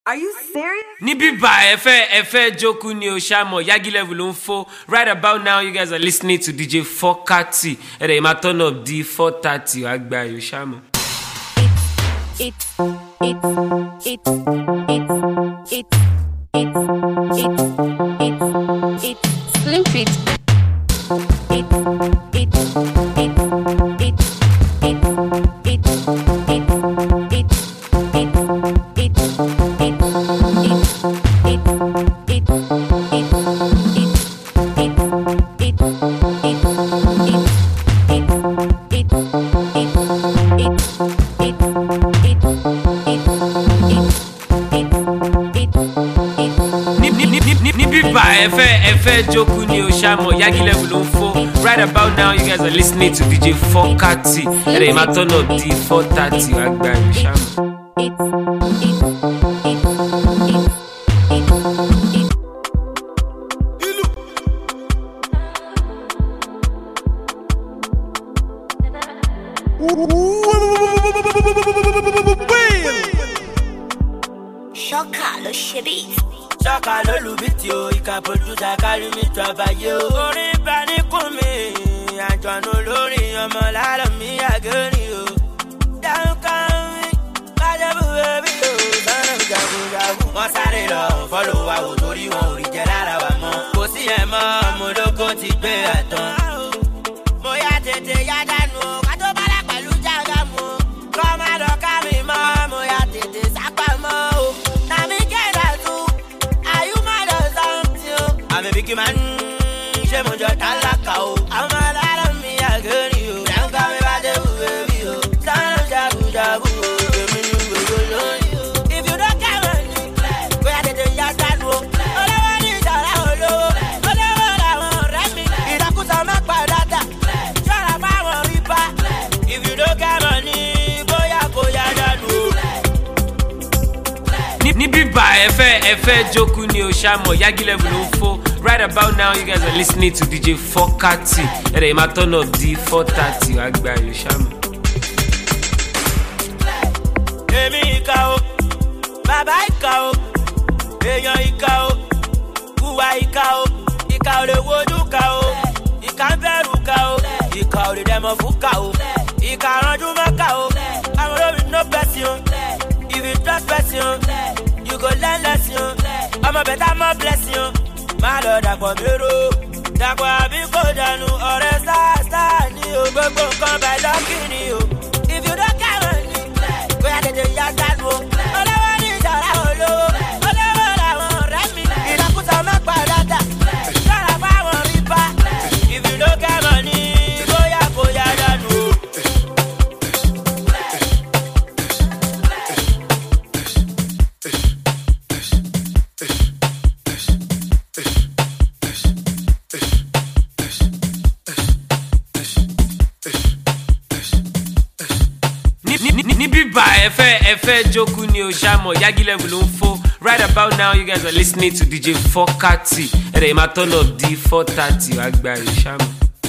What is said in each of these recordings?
Are you serious? Níbí bá ẹ fẹ́ jókòó ní Oṣàmọ̀ Yagi level ló ń fò. Right about now you guys are listening to DJ 430. Ẹ̀rẹ̀ ìmá turn up di 430 wá gba Oṣàmọ̀. It's Slim Fit. Ẹ fẹ́ jókòó ní Oṣàmọ̀ Yagi level ló ń fò. Right about now you guys are listening to DJ 430. Ẹ̀rẹ̀ ìmá turn up di 430 wá gba Oṣàmọ̀. Chocolate shitty. Chocolate lubitio, il can produce a carry travailler. Orin bani kumi, Antoine Lori, ọmọ lára mi agari o. Down come, kajabu baby o. Sana jabu jabu, wọ́n sáré lọ, follow wa o torí wọn ò rí jẹ lára wa mọ́. Kò sí ẹ̀ mọ́, mo lóko ti gbé àtàn. Mo yá tètè yá dànù, ká tó bá dà pẹ̀lú jágà mu. Kọ́ má lọ ká mi mọ́, mo yá tètè sápá mọ́ o. I'm a big man, she mo jọ tálákà o. I'm a lára mi àgẹ́rì o. Jàǹkà mi bá dé bu bèbí o. Sánà jagunjagun o. Èmi ni gbogbo lóyún o. If you don't get money, bóyá tètè yá sánú o. Olówó ní ìjọra olówó. Olówó làwọn ọ̀rẹ́ mi. Ìdákùsọ má padà dà. Ṣọ́ra fáwọn rípa. If you don't get money, bóyá kò yá dànù o. Níbí bá ẹ fẹ́ jókòó ní Oṣàmọ̀ Yagi level ló ń fò. Right about now you guys are listening to DJ 430. Ẹ̀rẹ̀ ìmá turn up di 430 wá gba Oṣàmọ̀. Èmi ìka o, bàbá ìka o, èèyàn ìka o, hùwà ìka o, ìka ò lè wojú ka o, ìka ń bẹ̀rù ka o, ìka ò lè dẹ̀mọ̀ fún ka o, ìka ránjú mọ́ ka o, àwọn olórí no person, if you trust person, you go learn lesson, ọmọ bẹ̀tà mọ́ blessing, má lọ dàpọ̀ mérò, dàpọ̀ àbí kò dànù ọ̀rẹ́ sáà ní o, gbogbo nǹkan bẹ̀ lọ́kì ni o, if you don't care money, bóyá tètè yá dànù o, olówó ní ìjọra olówó, olówó làwọn ọ̀rẹ́ mi, ìdákùsọ má padà dà, ṣọ́ra fáwọn rípa, if you don't care money, bóyá kò yá dànù o. Níbí bá ẹ fẹ́ jókòó ní Oṣàmọ̀ Yagi level ló ń fò. Right about now you guys are listening to DJ 430. Ẹ̀rẹ̀ ìmá turn up di 430 wá gba Oṣàmọ̀.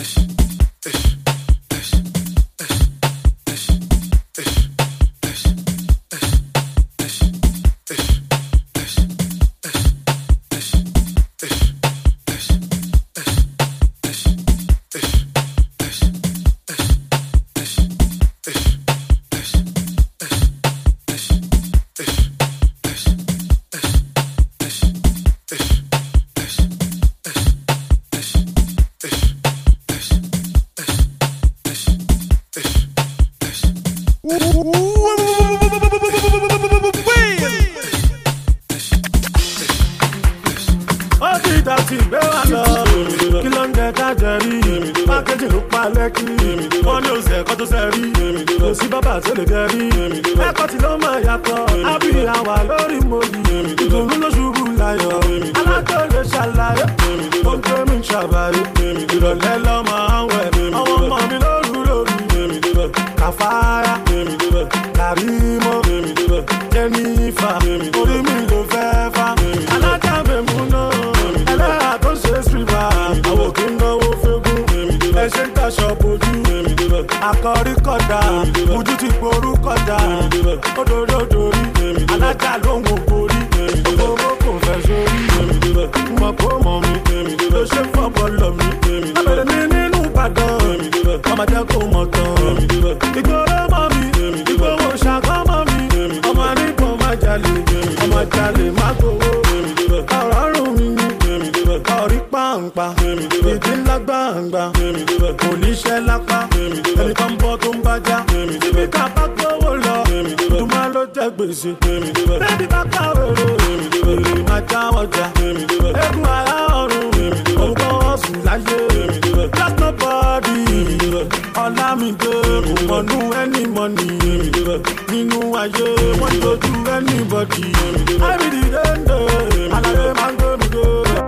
Kafaya, Karimo, Jennifer, orí mi ló fẹ́ fà. Alájàmbé múná, ẹlẹ́yà tó ṣe sílvà. Àwọn kì í náwó fẹ́gùn, ẹ ṣe ń taṣọ bojú. Akọrí kọjá, ojú ti porú kọjá. Odori odori, alájà ló ń wo borí. jẹ́ kó mọ̀ tán. Ìgboro mọ́ mi, ìgboro ṣàkọ́ mọ́ mi. Ọmọ nípò máa jalè, ọmọ jalè má gbowó. Ọ̀rọ̀ rùn mi ní, ọ̀rí pàǹpà. Ìdí ńlá gbàǹgbà, kò níṣẹ́ lápá. Ẹni kan bọ́ tó ń bájá. Síbi ká bá gbówó lọ, ìdùnmá ló jẹ́ gbèsè. Bébí bá kàwé ro, èrè máa já ọjà. Egun ara ọ̀run, orúkọ ọ̀sùn láyé. Just nobody, Ọlámídé kò mọ̀nú any money. Nínú ayé, wọ́n dojú anybody. Àìrídì dénde, àlàyé máa ń gbé mi dé.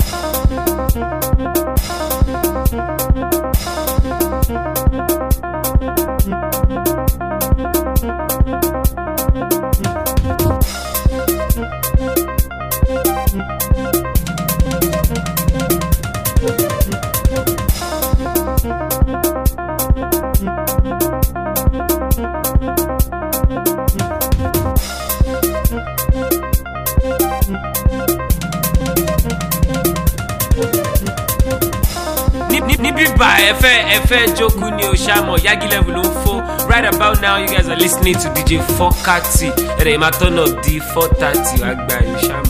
Ẹfẹ́ jókòó ni o ṣàmọ̀ Yagi level ló ń fò. Right about now you guys are listening to DJ Fokati. Ẹ̀rẹ̀ ìmá turn up di 4:30 wá gba ẹ̀ ṣàmọ̀.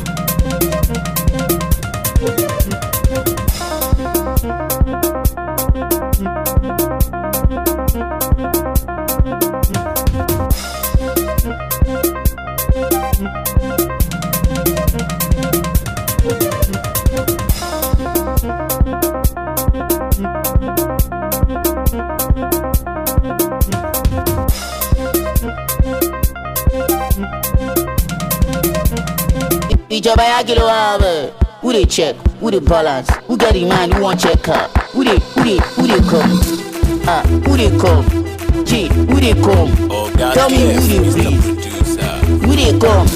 Ìjọba Yagi ló wà bẹ̀. Who dey check? Who dey balance? Who get the mind? Who wan check her? Who dey come? Who dey come? Gee, who dey come? Tell me who dey breathe. Who dey come?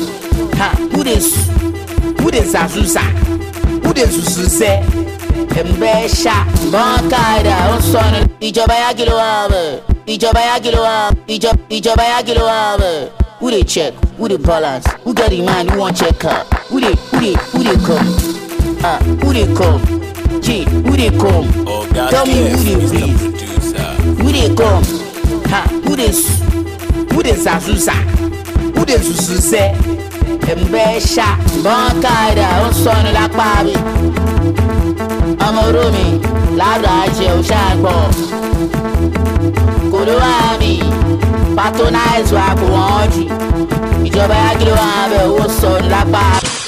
Who dey zazuza? Who dey zuzuzẹ? Mbẹ́ṣà, bọ́ńkàdà, ó sọnù. Ìjọba Yagi ló wà bẹ̀. Ìjọba Yagi ló wà. Ìjọba Yagi ló wà bẹ̀. Who dey check? Who dey balance? Who get the mind? Who wan check her? Who dey come? Who dey come? Gee, who dey come? Tell me who dey breathe. Who dey come? Who dey zazuza? Who dey zuzuzẹ? Mbẹ́ṣà, bọ́ńkàdà, ó sọnù lápá mi. Ọmọ Rómi, láàrú àjẹ́ òṣàgbọ̀. Kò ló wà mí. Patronize wa kò wọ́n jù. Ìjọba Yagi ló wà bẹ̀ owó sọnù lápá.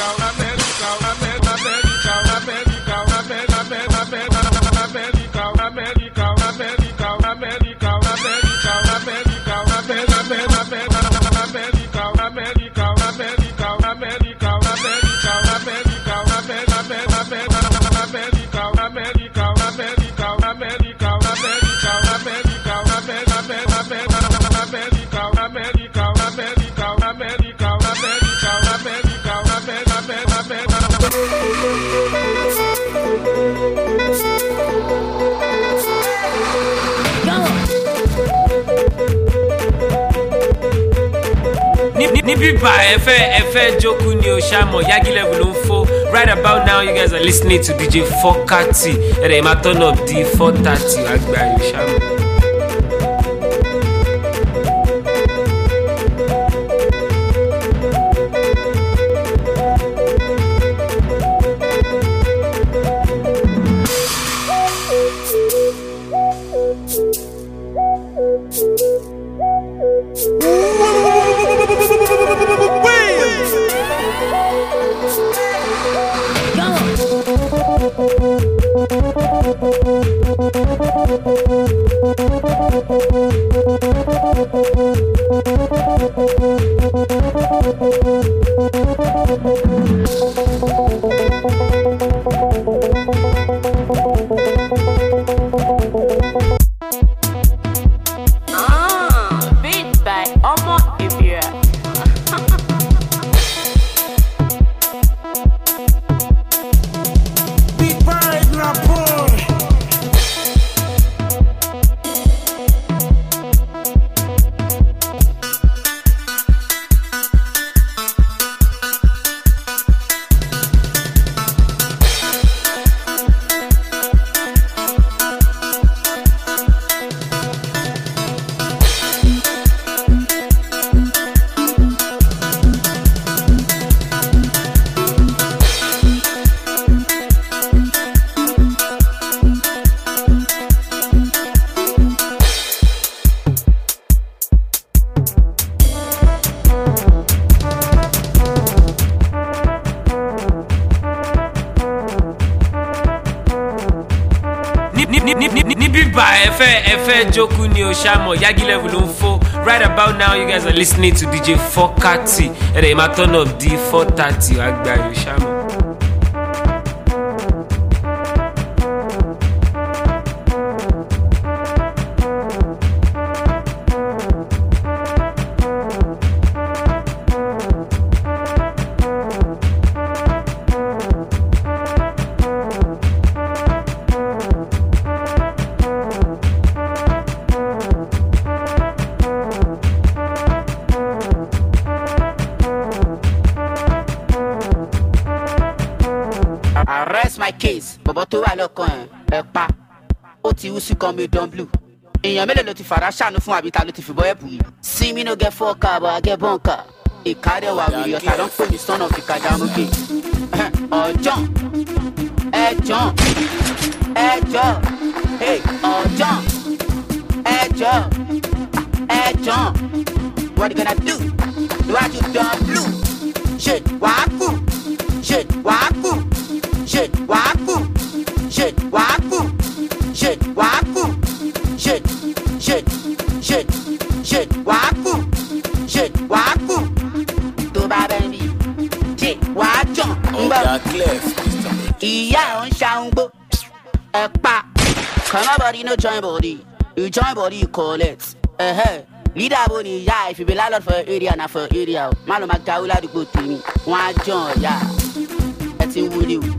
Níbíbà ẹfẹ́ jókòó ni o ṣàmọ̀ Yagi level ló ń fò. Right about now you guys are listening to DJ Fokati. Ẹ̀rẹ̀ ìmá turn up di 4:30 wá gba ẹ̀ ṣàmọ̀. Níbí bá ẹ fẹ́ jókòó ni o ṣàmọ̀ Yagi level ló ń fọ́. Right about now you guys are listening to DJ Fokati. Ẹ̀rẹ̀ ìmá turn up di 4:30 àgbà yóò ṣàmọ̀. Arrest my case, bọ̀bọ̀ tó wà lọ́kàn ẹ̀ pa ó ti wú sí kan mi dán blue. Èèyàn mélòó ló ti fara ṣàánú fún àbíta ló ti fìbọn ẹ̀bù yìí. See me no get 4 but I get bunker. Ìkádẹ́ wà wíri ọ̀tá ló ń pè ní son of Ìkàdàmúgè. Ọ̀jọ̀n ẹ̀jọ̀n ọ̀jọ̀n ẹ̀jọ̀n. What you gonna do? Iwájú dán blue. Ṣé wàá kú? Ṣé wàá kú? Shit, waku, shit, waku, shit, waku, shit, waku, shit, waku. To bá bẹ́ẹ̀ ni, shit, wàá jọ̀n. Ìyá ò ń ṣàǹgbó, ẹ pa. Come body no join body, you join body you collect. Leader bo ni ìyá, if you be landlord for area na for area. Má lọ máa ga wúlá àdúgbò tèmi, wọ́n á jọ̀n ọ̀yà. Ẹ ti ń wúlé o.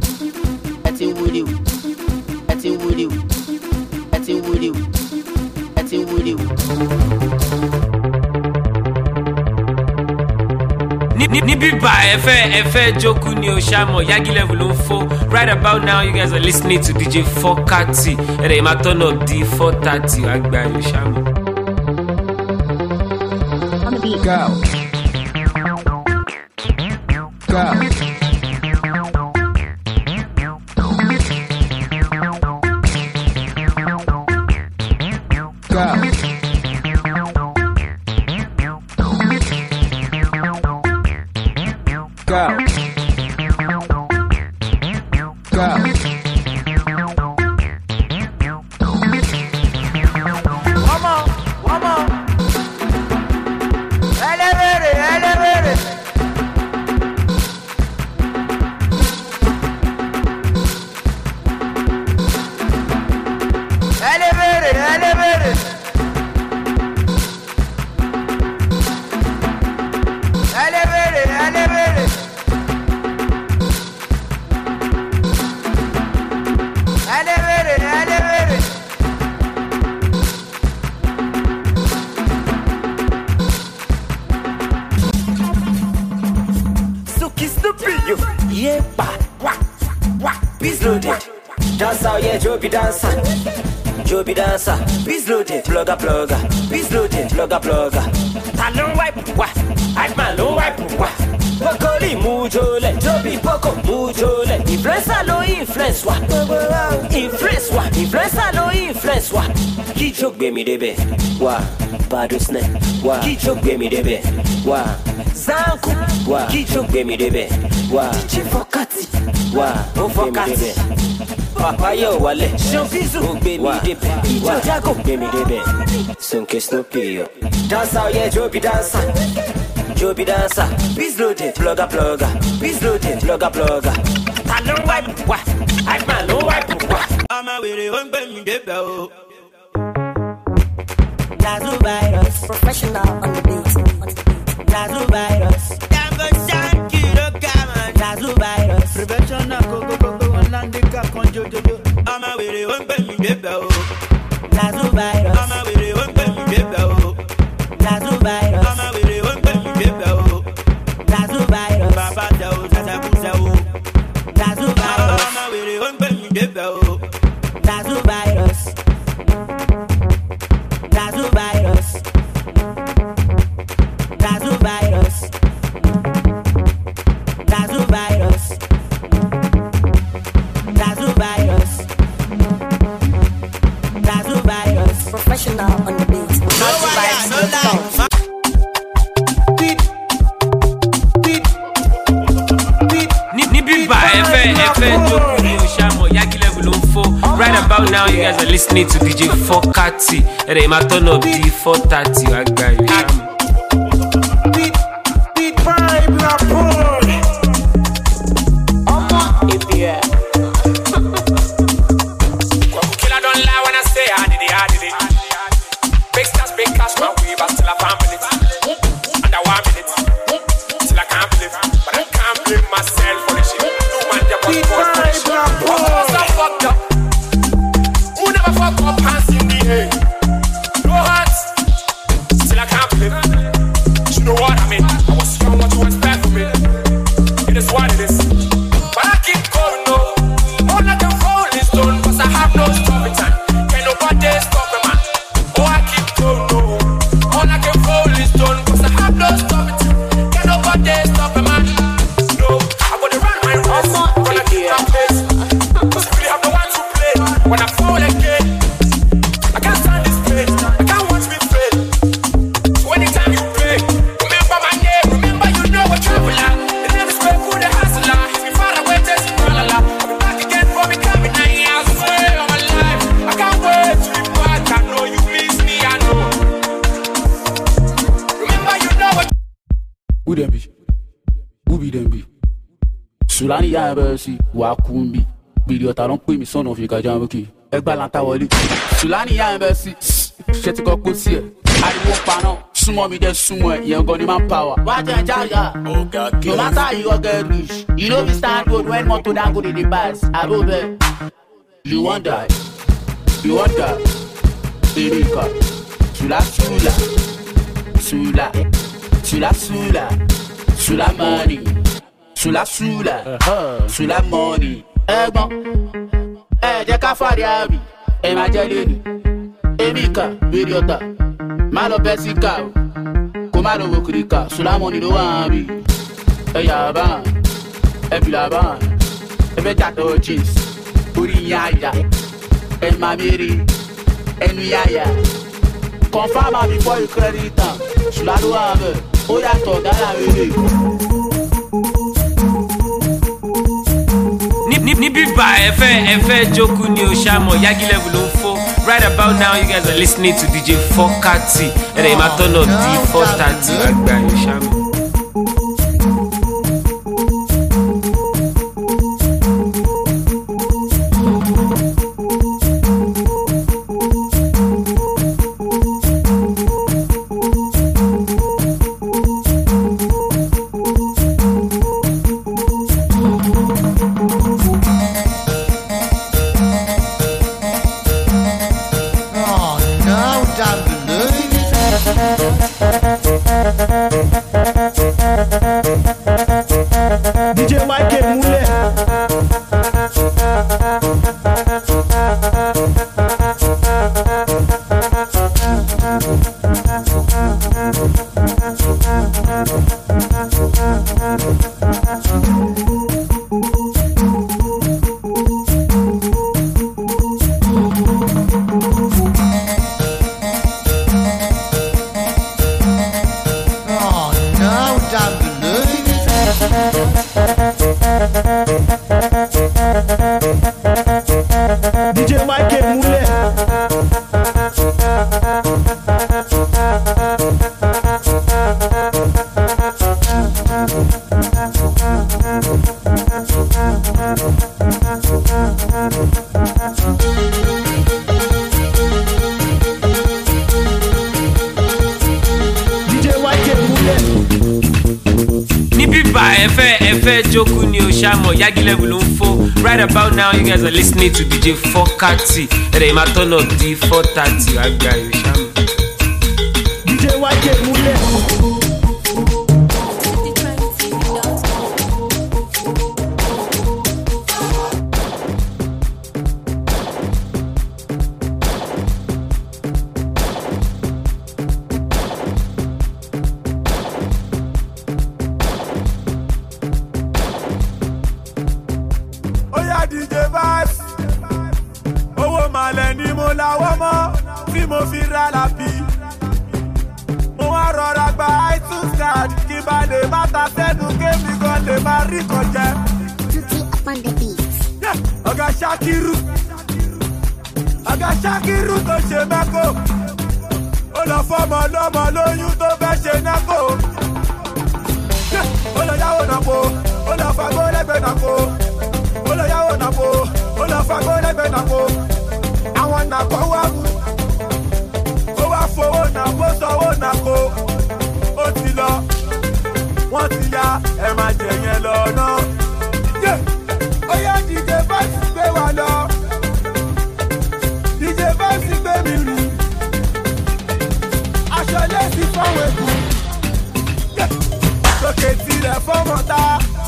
Níbí bá ẹ fẹ́ jókòó ni o ṣàmọ̀ Yagi level ló ń fọ́. Right about now you guys are listening to DJ Fokati. Ẹ̀rẹ̀ ìmá turn up di 4:30 àgbà yóò ṣàmọ̀. Go. Joby dancer, beats loaded, plugger, beats loaded, plugger. Talon wipe, wa, Adman lo wipe, wa. Bokoli mujole, Joby Boko mujole. Influencer lo influence wa, influencer lo influence wa. Ki joke be mi debe, wa, badu snake, wa. Ki joke be mi debe, wa. Zanku, wa. Ki joke be mi debe, wa. DJ Fokati, wa. Fokati. Papa yo wale, o gbé mi débẹ̀, ìjọ jago gbé mi débẹ̀. Sonke Snoopy yo. Dancer yeah, Joby dancer, beats loaded, plugger, beats loaded, plugger. Talon wipe wa, Adman lo wipe wa. Ọmọ wèrè ó ń gbé mi débẹ̀ o. Lazo virus, professional on the beat. Lazo virus, Dango Shanky ló kà mọ́. Lazo virus, prevention na go. I'm a way on baby débẹ̀ o. Lazo virus. I'm a way on baby débẹ̀ o. Lazo virus. I'm a way on baby débẹ̀ o. Lazo virus. Baba tẹ o, tata kú sẹ o. Lazo virus. I'm a way on baby débẹ̀ o. Lazo virus. Lazo virus. Lazo virus. Lazo virus. Lazo virus. Lazo virus. Professional on the beat. Lazo virus. Níbí bá ẹ fẹ́ jókòó ni o ṣàmọ̀ Yagi level ló ń fọ́. Right about now, you guys are listening to DJ Fokati. And they might turn up D430. I got you. Beat vibe, la porn. Killer don't lie when I say I did it. Big stars, big cash, my way, but still I can't believe it. Under 1 minute, still I can't believe it. But I can't blame myself for the shit. No man, there was for the shit. What's up, fucked up? Who never fuck up hands in the air? No hands, still I can't believe it. You know what I mean? I was young, what you expect from me? It is what it is. But I keep going, no. All I can roll is done, cause I have no stopping time. Can't nobody stop me, man. Oh, I keep going, no. All I can roll is done, cause I have no stopping time. Can't nobody stop me, man. No, I'm gonna run my race, gonna keep my pace. Cause we really have no one to play. When I fall again, I can't stand this pain. I can't watch me fail. So anytime you play, remember my name, remember you know a traveler. The name is Red Bull, the hustler. If you far away, just la la. I'll be back again for me coming 9 years away of my life. I can't wait to be back. I know you miss me, I know. Remember you know what. Who them be? Who be them be? Sulani Yambesi, Wakumbi. Video talon put me son of you Kajamuki. Egbalanta Wali. Sulani Yambesi, Shetika Kusia. I won't pan sumo me there somewhere. You're going to man power. What a jaga. No matter you get rich. You know we stand good when motor don't go to the bus. I go there. You want that? You want that? Erika. Sula. Sula money. Sula money. Bon. Jeka Fariabi. Emajelini. Emika. Bidiota. Malo Pesika. Komalo Wokrika. Sula money do ambi. Yaban. Ebilaban. Ebetato jeans. Urinyaya. Mamiri. Enuyaya. Confirm before you credit. Sula do ambi. Oya to dala wele. Nibi ba Efe Joku ni Oshamo Yagi level on 4. Right about now, you guys are listening to DJ Fokati. And they might turn up D430. I got you, Oshamo. DJ Michael Mule. DJ Michael Mule. Efe Joku ni Oshamo Yagi level on 4. Right about now, you guys are listening to DJ Fokati. And they might turn up D430. I got you, Oshamo. DJ Michael Mule. DJ Vibes. Owó malẹ̀ ni mo láwọ́ mọ́ tí mo fi ra lápì. Mo wá rọra gba iTunes card kí bá lè má ta sẹ́nu kémi gan lè má rí kan jẹ. Tutu up on the beat. Ọ̀gá Ṣakiru. Àga Ṣakiru tó ṣe mẹ́kò. Ó lọ fọ́mọ lọ́mọ lóyún tó fẹ́ ṣe nákò. Ó lọ yáwó nàpò, ó lọ fagbó lẹ́gbẹ̀ẹ́ nàpò. Ó lọ yáwó nàpò, ó lọ fagbó lẹ́gbẹ̀ẹ́ nàpò. Àwọn nàpò wá mú. Ó wá fowó nàpò sanwó nàpò. Ó ti lọ, wọ́n ti ya ẹ̀ máa jẹ yẹn lọ náà. Ó yá DJ Vibes gbé wa lọ. DJ Vibes gbé mi rù. Aṣọ lẹ́sìn fọ́wọ́ ẹ̀kú. Sókè tilẹ̀ fọ́mọ ta.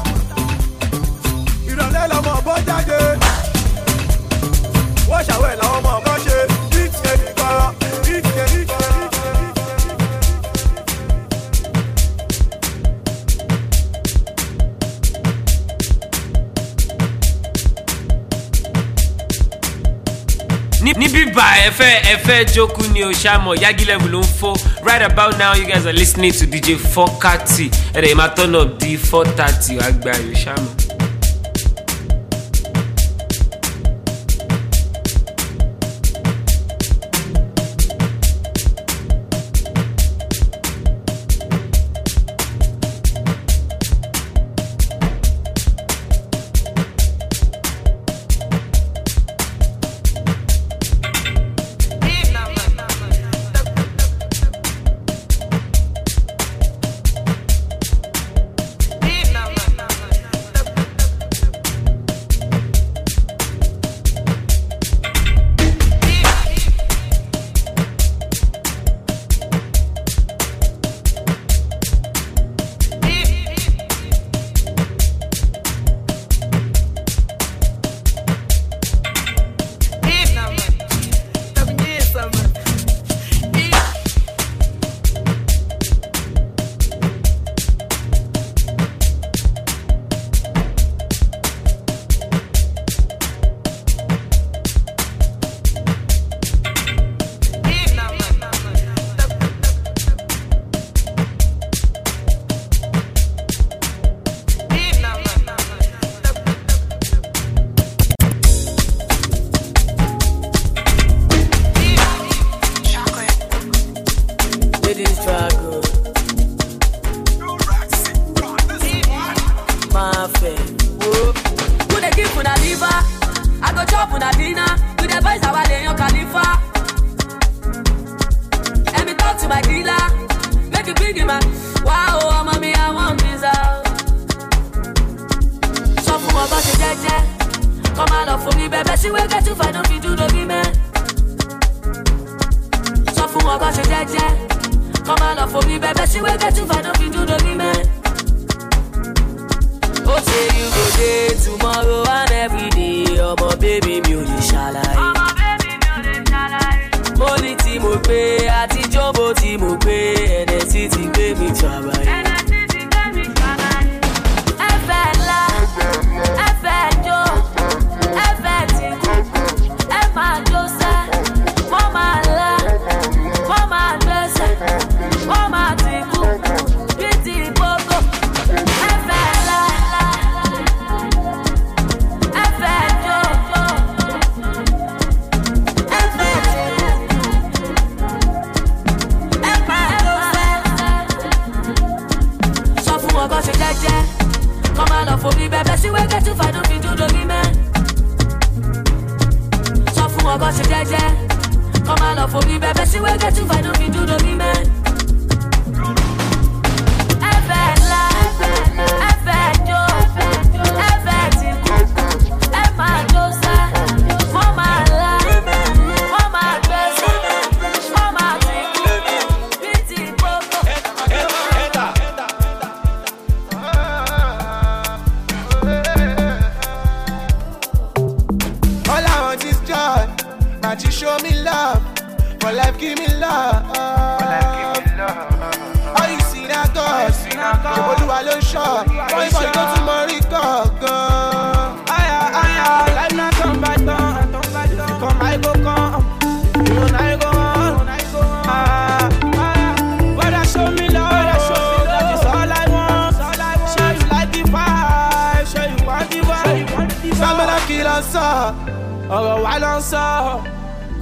Ìrọ̀lẹ́ lọmọ bọ́ jáde. Wọ́n ṣàwẹ̀ làwọn ọmọ kan ṣe. Ìtìyẹ nìkan, ìtìyẹ nìkan. Nibi ba ẹfẹ joku ni o ṣamọ Yagi level ló ń fọ. Right about now you guys are listening to DJ Fokati. Ẹ̀rẹ̀ yìí máa turn up di 4:30 àgbà yóò ṣamọ.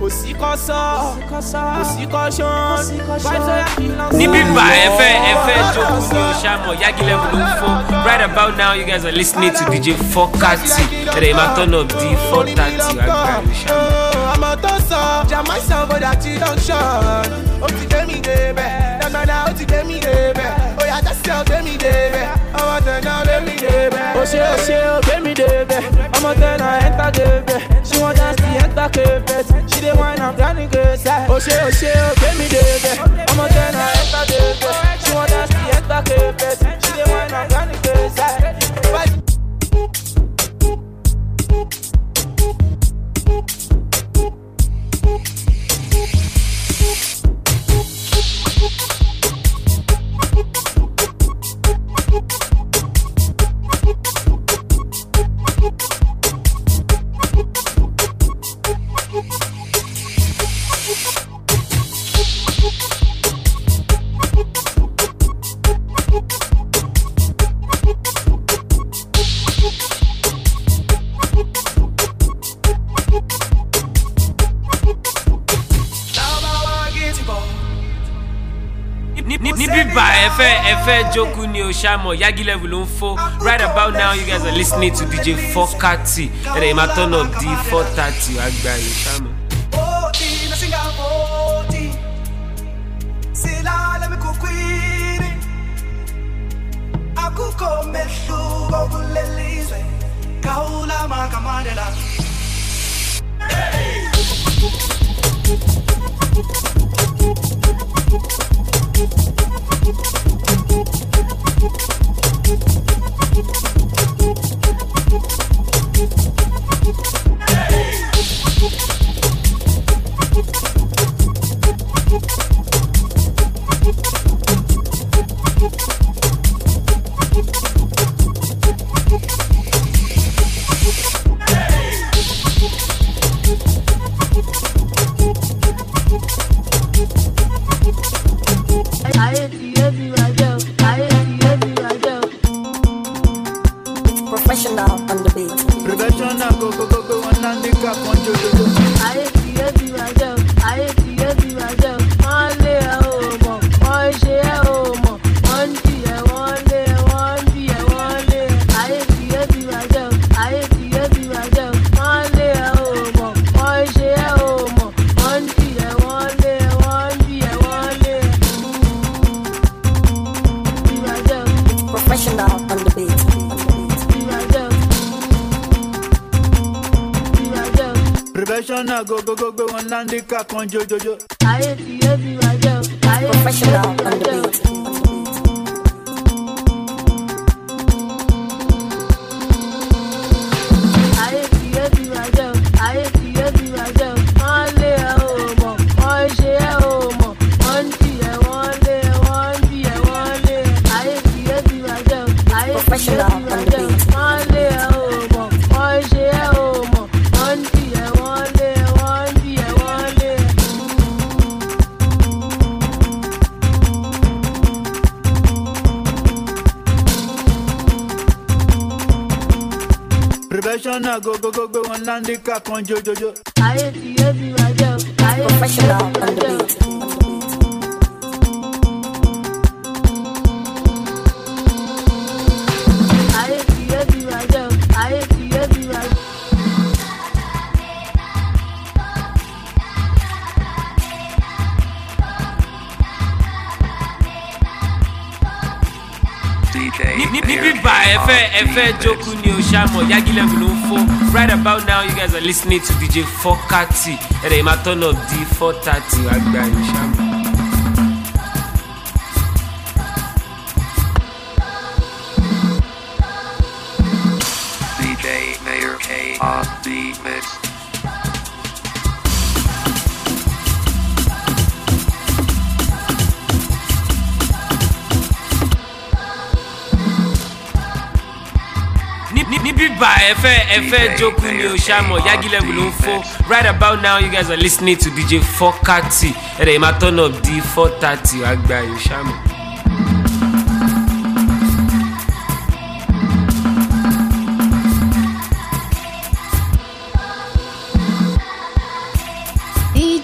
kò sí kọ́sọ́ kò sí kọ́sán Nibi ba ẹfẹ joku ni o ṣamọ Yagi Level ló ń fọ́. Right about now you guys are listening to DJ Fokati. Ẹ̀rẹ̀ ìmá turn up di 4:30 àgbà o ṣamọ. ọmọ tó sọ jama sọ bódà tí don ṣan ó ti gbé mi débẹ̀ dandanna ó ti gbé mi débẹ̀ ó yàtọ̀ sí ọ gbé mi débẹ̀ ọmọ tẹ̀nà gbé mi débẹ̀. ó ṣe ó gbé mi débẹ̀ ọmọ tẹ̀nà enter débẹ̀ she wan dance the enter carpet she dey whine am granny go side. ó ṣe ó gbé mi débẹ̀ ọmọ tẹ̀nà enter débẹ̀ she wan dance the enter carpet she dey whine am granny go side. Nibi ba ẹfẹ joku ni o ṣamọ Yagi Level ló ń fọ́. Right about now you guys are listening to DJ Fokati. Ẹ̀rẹ̀ ìmá turn up di 4:30 àgbà o ṣamọ. Professional on the beat. Professional go one and the cap on Jojo. Professional on the beat. Professional go one and the cap on Jojo. Professional on the beat. Professional on the beat. Professional go one and the cap on Jojo. Professional on the beat. Nibi ba ẹfẹ joku ni o ṣamọ Yagi Level ló ń fọ́. Right about now you guys are listening to DJ Fokati. Ẹ̀rẹ̀ ìmá turn up di 4:30 àgbà o ṣamọ. DJ Mayor K on the mix. Nibi ba ẹfẹ joku ni o ṣamọ Yagi Level ló ń fọ́. Right about now you guys are listening to DJ Fokati. Ẹ̀rẹ̀ ìmá turn up di 4:30 àgbà o ṣamọ.